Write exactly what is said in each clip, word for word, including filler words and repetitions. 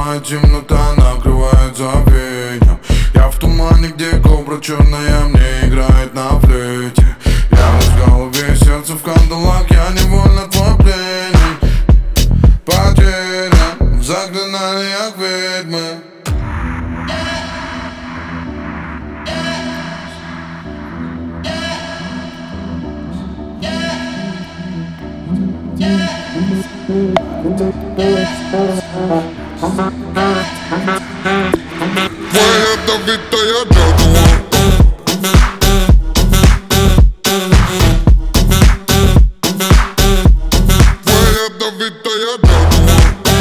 Сплошная темнота накрывает забвением. Я в тумане, где кобра черная мне играет на флейте. Я в голове, сердце в кандалах, я невольно твой пленник. Потерян в заклинаниях ведьмы. Твоя ядовитая джадуа. Твоя ядовитая джадуа.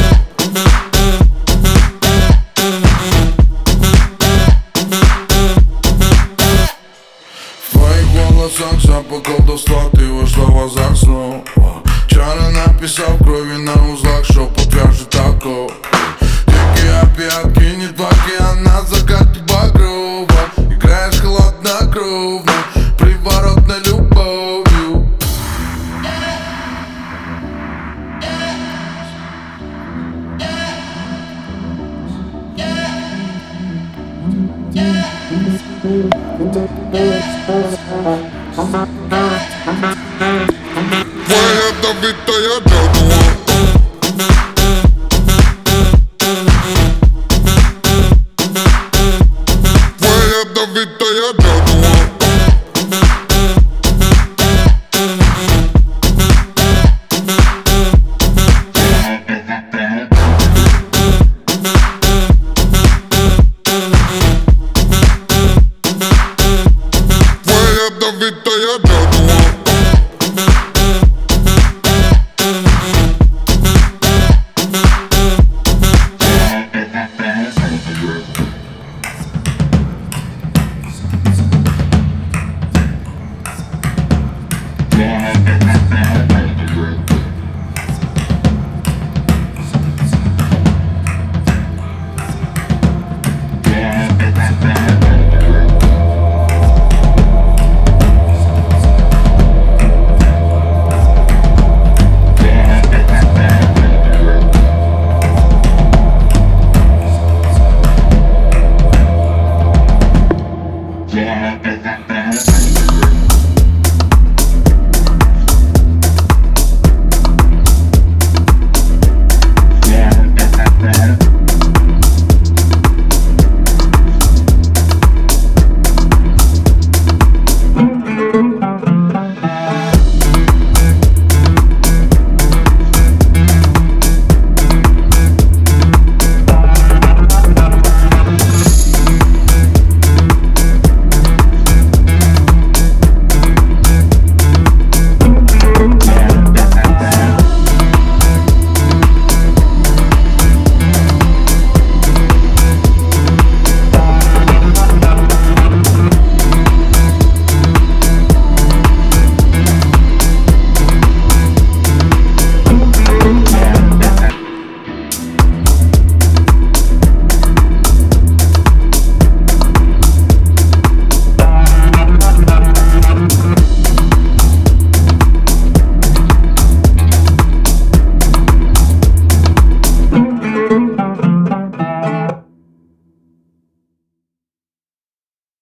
В твоих волосах запах колдовства, ты вошла в азарт снова. Чары написав крови на узлах, шепот вяжет такого. Дикие опиат кинет в океан на закате багрова. Играешь хладнокровно, приворотной любовью. Твоя ядовитая джадуа.